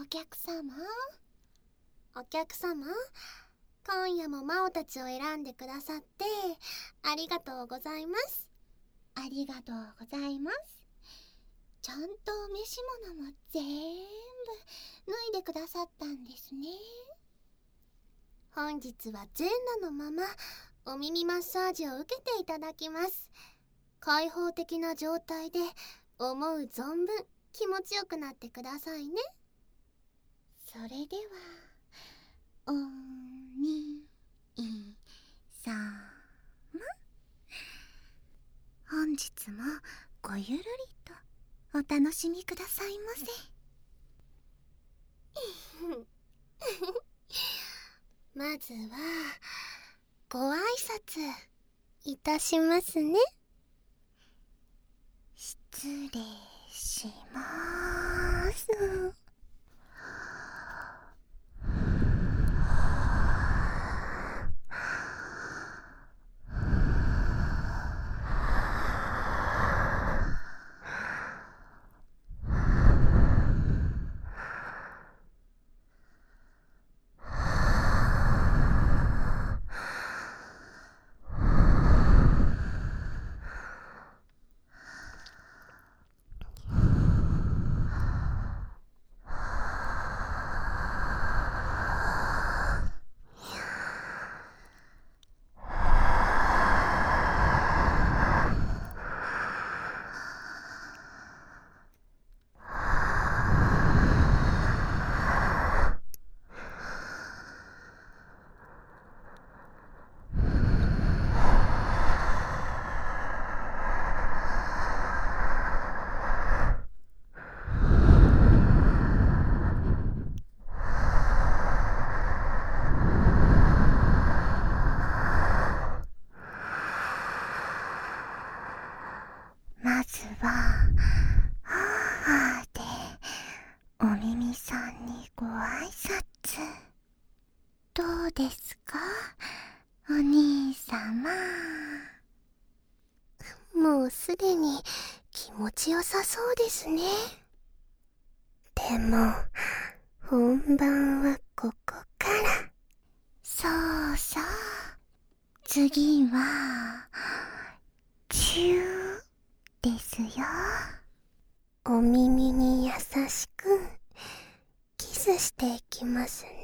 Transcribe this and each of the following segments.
客様、今夜も魔王たちを選んでくださってありがとうございます。ありがとうございます。ちゃんとお召し物も全部脱いでくださったんですね。本日は全裸のままお耳マッサージを受けていただきます。開放的な状態で思う存分気持ちよくなってくださいね。それではおみさま、本日もごゆるりとお楽しみくださいませ。まずはご挨拶いたしますね。失礼します。まずは母でお耳さんにご挨拶。どうですか、お兄様。もうすでに気持ちよさそうですね。でも本番はここから。そうそう、次はチューですよ。お耳に優しくキスしていきますね。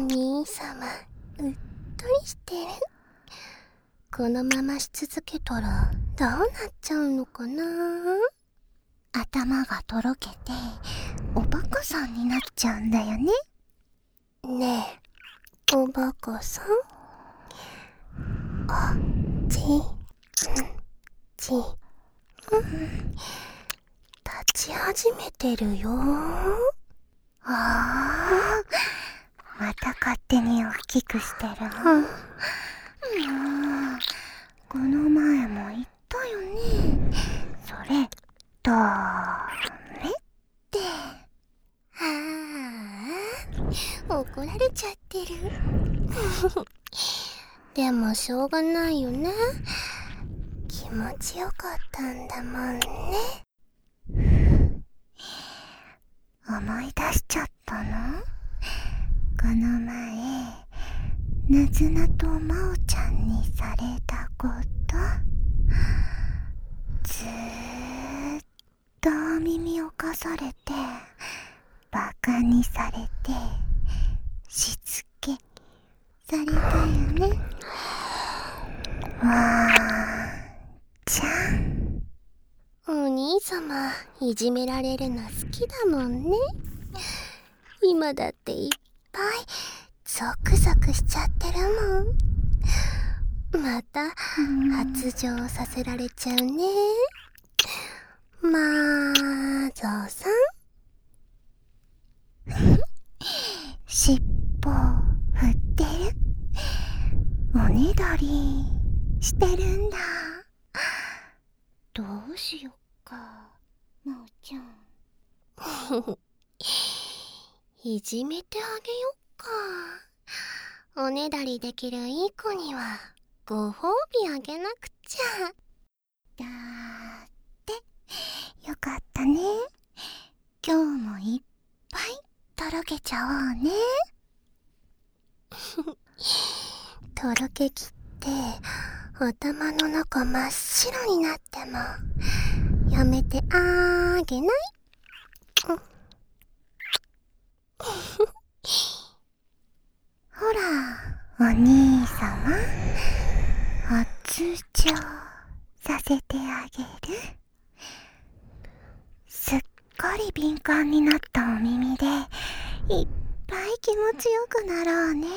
兄様、うっとりしてる。このままし続けたらどうなっちゃうのかな。頭がとろけておバカさんになっちゃうんだよね。ねえ、おバカさん、あっちち、立ち始めてるよ。ああ、また勝手に大きくしてるの。この前も言ったよね。それダメって。怒られちゃってる。でもしょうがないよね。気持ちよかったんだもんね。思い出しちゃったの？この前、なずなとまおちゃんにされたこと。ずーっとお耳をかされて、バカにされて、しつけされたよね。わーちゃん。お兄様、いじめられるの好きだもんね。今だっていっぱいゾクゾクしちゃってるもん。また発情させられちゃうね。まぞさん。尻尾振ってる。おねだりしてるんだ。どうしよっか、まおちゃん。いじめてあげよっか。おねだりできるいい子にはご褒美あげなくちゃ。だってよかったね。今日もいっぱいとろけちゃおうね。とろけきって頭の中真っ白になってもやめてあげない？ほら、お兄様、発情させてあげる。すっかり敏感になったお耳でいっぱい気持ちよくなろうね。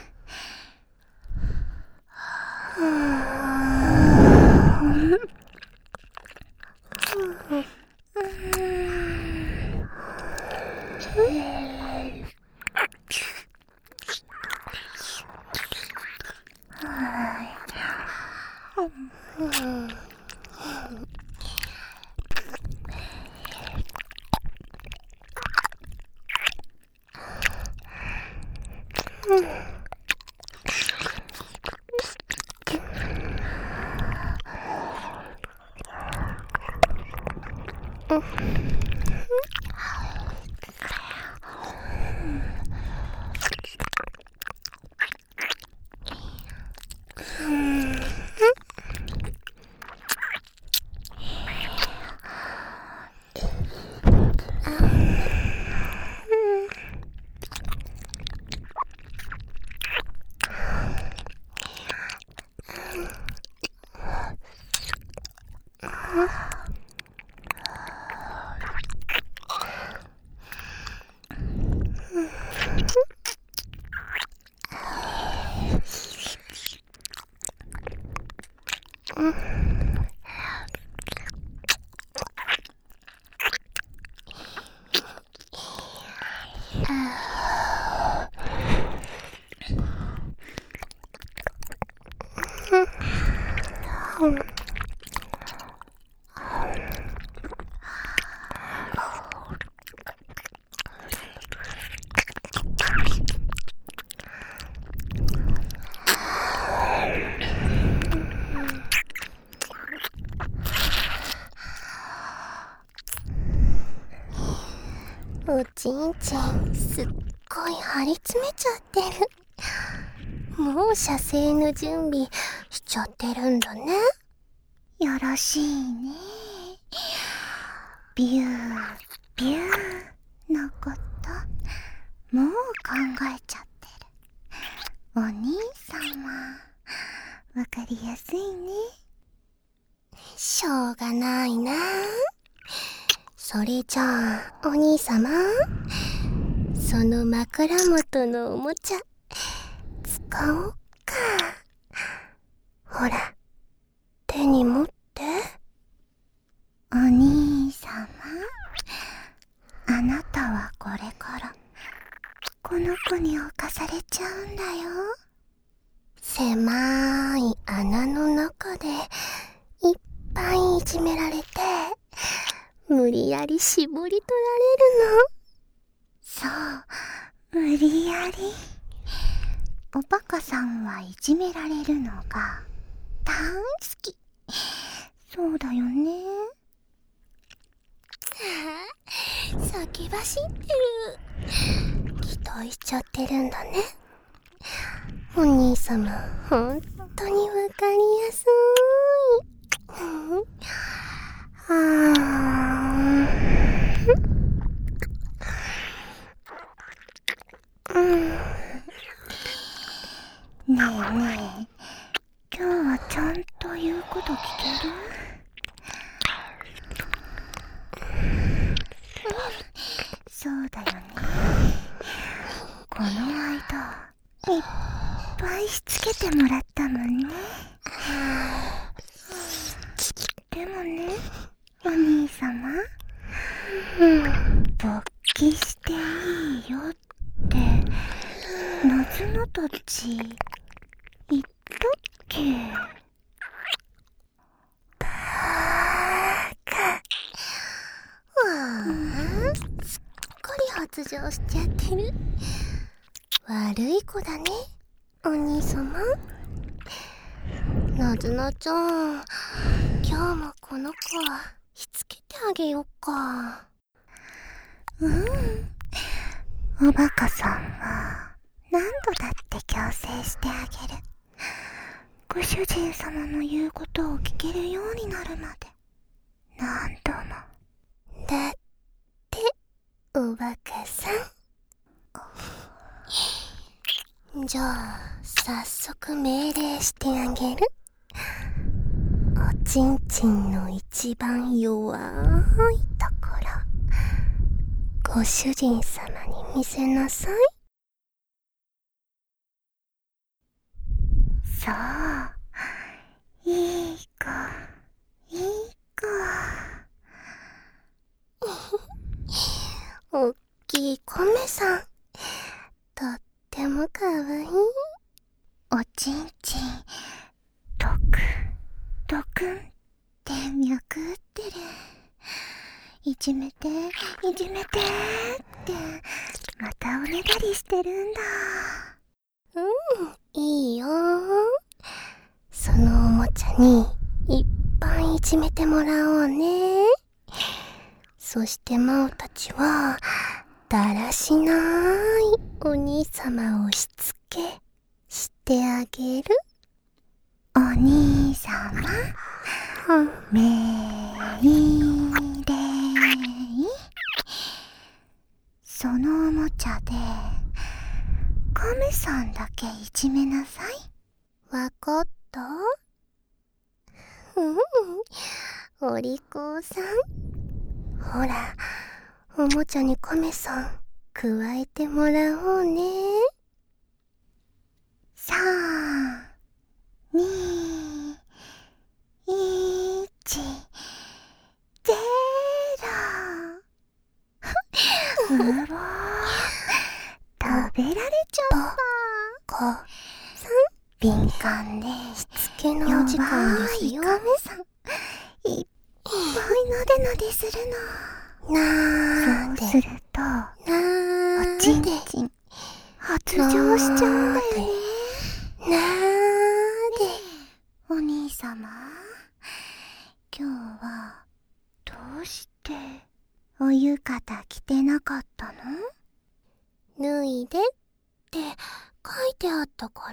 おちんちんすっごい張り詰めちゃってる。もう射精の準備しちゃってるんだね。よろしいね。ビュービューのこともう考えちゃってる。 お兄様、わかりやすいね。しょうがないな。それじゃあ、お兄様、その枕元のおもちゃ、使おうか。ほら、手に持って。お兄様、あなたはこれからこの子に侵されちゃうんだよ。狭い穴の中でいっぱいいじめられて、無理やり絞り取られるの。そう、無理やり。おバカさんはいじめられるのが大好き。そうだよね。先走ってる。期待しちゃってるんだね。お兄様、ほんとにわかりやすい。ねえねえ、今日はちゃんと言うこと聞ける？そうだよね。この間いっぱいしつけてもらったもんね。でもね、お兄様、勃起していいよってなずなたち言ったっけ？バカ。わあ、すっかり発情しちゃってる。悪い子だね、お兄様。なずなちゃん、今日もこの子しつけてあげよっか。おバカさんは何度だって強制してあげる。ご主人様の言うことを聞けるようになるまで何度も。だっておバカさん。じゃあ早速命令してあげる。おちんちんの一番弱いところ、ご主人様に見せなさい。そう、いい子、いい子。おっきいコメさん、とってもかわいい。おちんちん、ドクドクンって脈打ってる。いじめて、いじめてってまたおねだりしてるんだ。いいよ。そのおもちゃにいっぱいいじめてもらおうね。そしてマオたちはだらしないお兄様をしつけしてあげる。お兄様、命令。そのおもちゃでカメさんだけいじめなさい。わかった？お利口さん。ほら、おもちゃにカメさん加えてもらおうね。3、2、1、0。うわ、食べられちゃった。敏感でしつけのお時間ですよ。カメさん、いっぱいなでなでするの。そうすると、おちんちん発情しちゃうんだよね。お兄様、今日はどうしてお浴衣着てなかったの？脱いでって書いてあったから？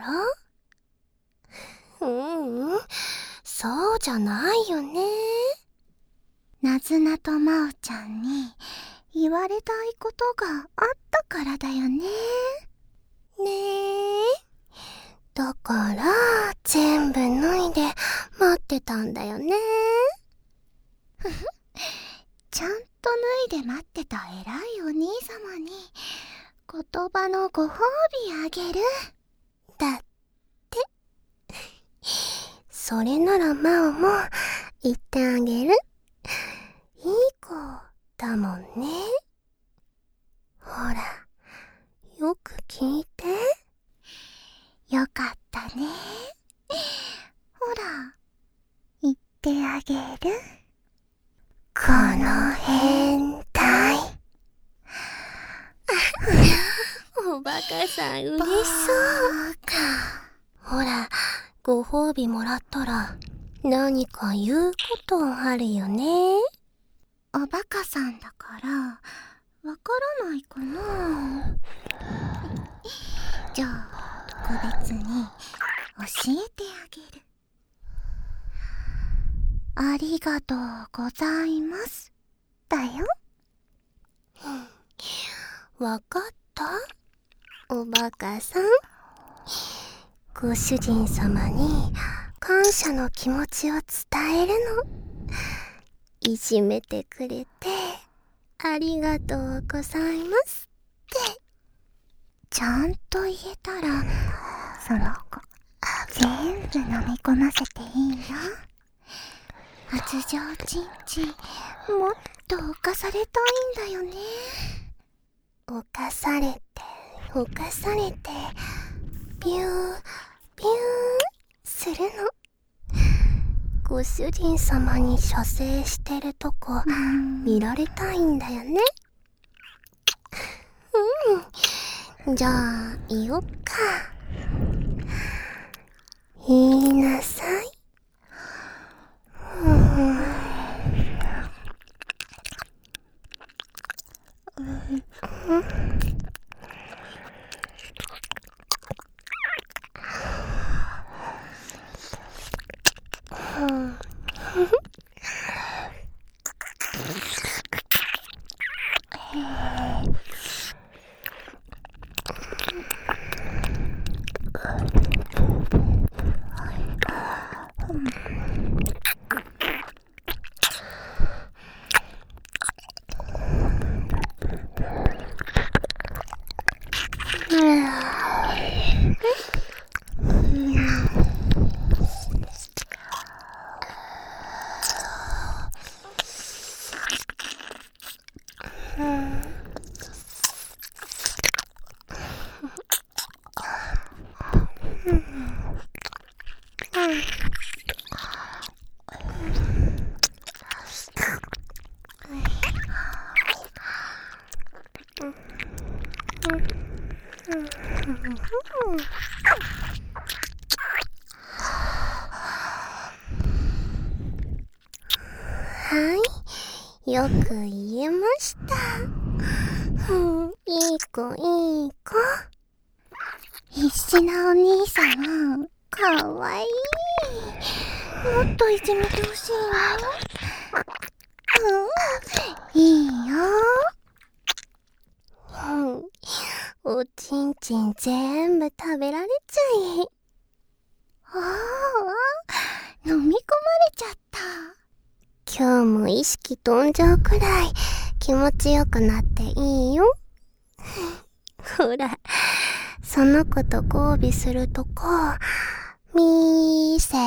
そうじゃないよね。なずなとまおちゃんに言われたいことがあったからだよね。ねえ。 だから全部脱いで待ってたんだよね。 ふふ、ちゃんと脱いで待ってた偉いお兄様に言葉のご褒美あげる。 だって。それならマオも言ってあげる。いい子だもんね。ほら、よく聞いて。 よかったね。ほら、言ってあげる。 この変態。おバカさん嬉しそう。ほら、ご褒美もらったら何か言うことあるよね。 おバカさんだからわからないかな。じゃあ特別に教えてあげる。ありがとうございますだよ。 わかった？おバカさん。ご主人様に感謝の気持ちを伝えるの。いじめてくれてありがとうございますって。 ちゃんと言えたらその子全部飲み込ませていいよ。発情ちんちんもっと犯されたいんだよね。 犯されて犯されてビュービューするの。ご主人様に射精してるとこ見られたいんだよね。じゃあ言おっか。言いなさい。はい、よく言えました。いい子いい子。 必死なお兄さんかわいい。もっといじめてほしいの。いいよ。 おちんちん全部食べられちゃい。 ああ、飲み込まれちゃった。 今日も意識飛んじゃうくらい気持ちよくなっていいよ。ほら、その子と交尾するとこ見せて。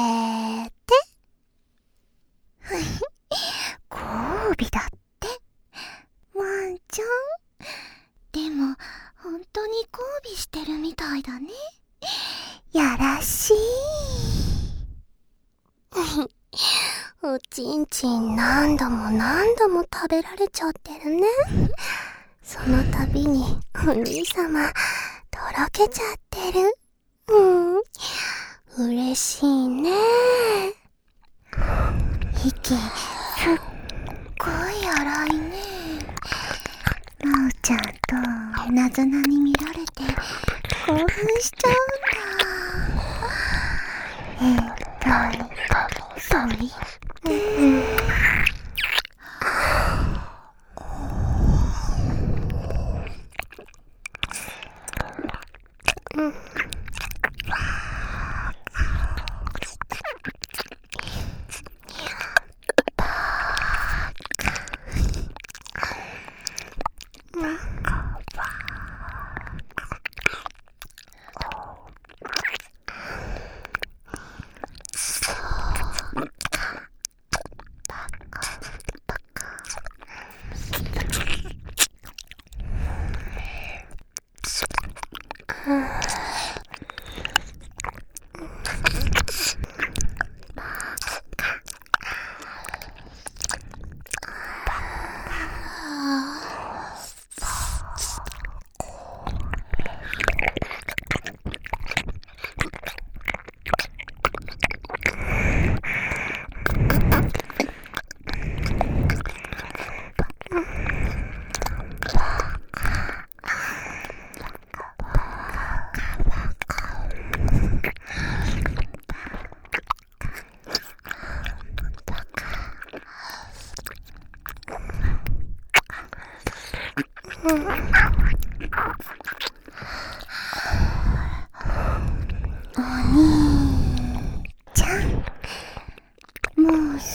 交尾だって。ワンちゃん。でも本当に交尾してるみたいだね。やらしい。 おちんちん何度も何度も食べられちゃってるね。その度にお兄様とろけちゃってる。嬉しいね。 息すっごい荒いね。まおちゃんとなずなに見られて興奮しちゃうんだ。そい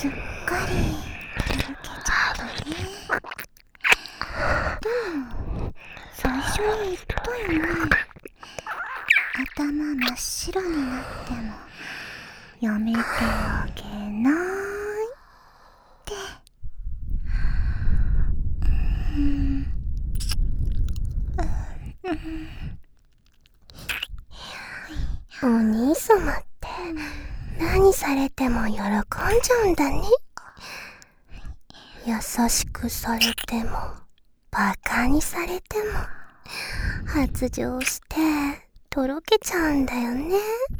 すっかりとろけちゃったね。でも最初に言ったよね。頭真っ白になってもやめてあげないって。 お兄様って何されても喜んじゃうんだね。優しくされてもバカにされても発情してとろけちゃうんだよね。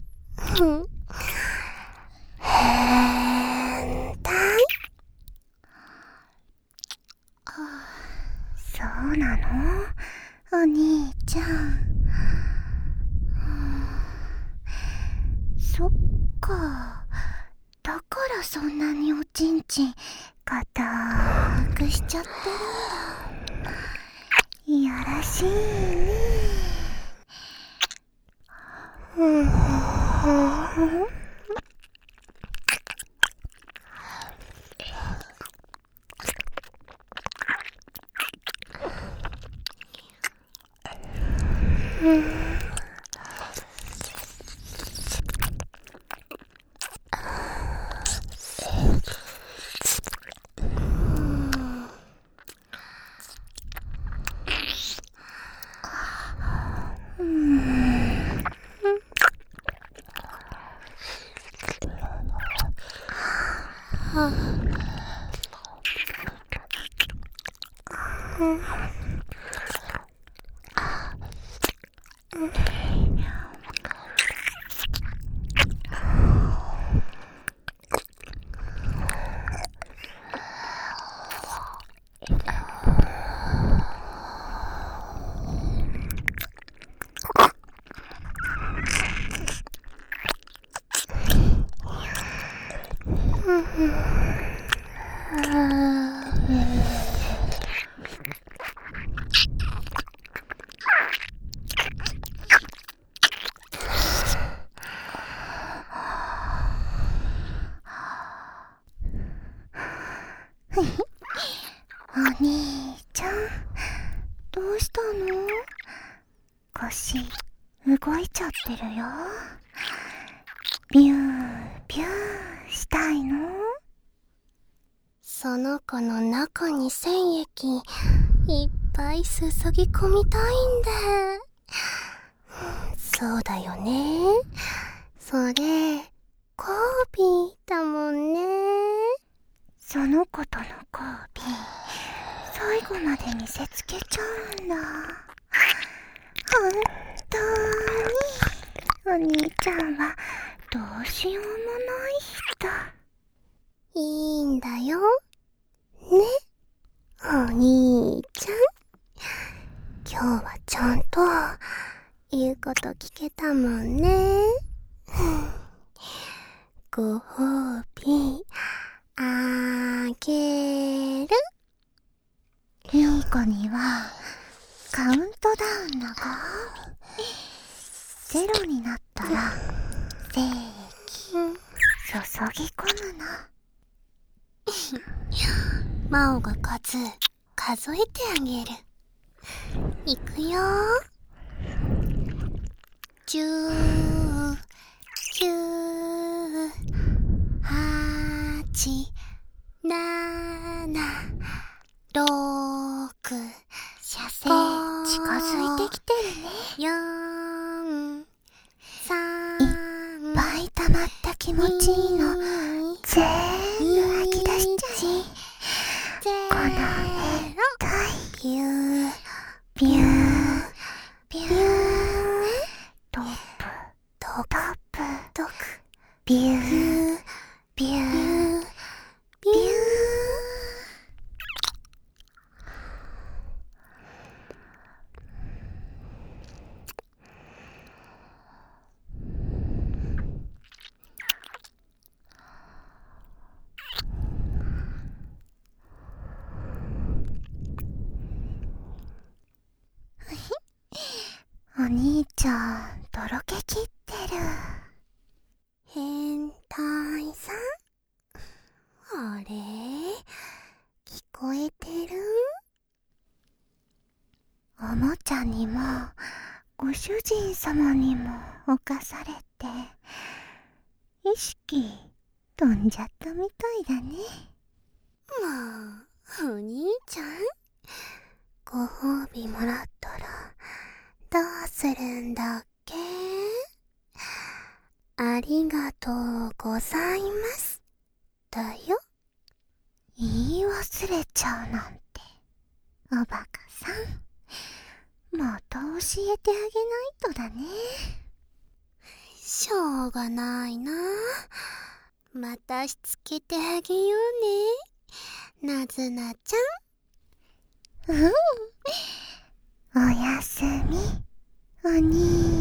変態。 そうなの？お兄ちゃん。そっか。だからそんなにおちんちん固くしちゃってるんだ。いやらしいね。お兄ちゃん、どうしたの？腰動いちゃってるよ。ビュービューしたいの？ その子の中に精液いっぱい注ぎ込みたいんだ。そうだよね。それ交尾だもんね。 その子との交尾、最後まで見せつけちゃうんだ。本当にお兄ちゃんはどうしようもない人。 いいんだよね、お兄ちゃん。今日はちゃんと言うこと聞けたもんね。ご褒美あげる。 いい子にはカウントダウンのご褒美。ゼロになったら精液注ぎ込むの。 マオが数えてあげる。いくよ。10、9、8、7、6、 射精近づいてきてるね。 4、3、 いっぱい溜まった気持ちいいの全部吐き出しちゃい。この変態。 ビュービュービュートップトトップドクビュービュービュー。お兄ちゃんとろけきってる。 変態さん。 主人様にも侵されて、意識飛んじゃったみたいだね。 まあ、お兄ちゃん、ご褒美もらったらどうするんだっけ？ありがとうございますだよ。 言い忘れちゃうなんて、おバカさん。もっと教えてあげないとだね。 しょうがないな。またしつけてあげようね、なずなちゃん。 おやすみ、お兄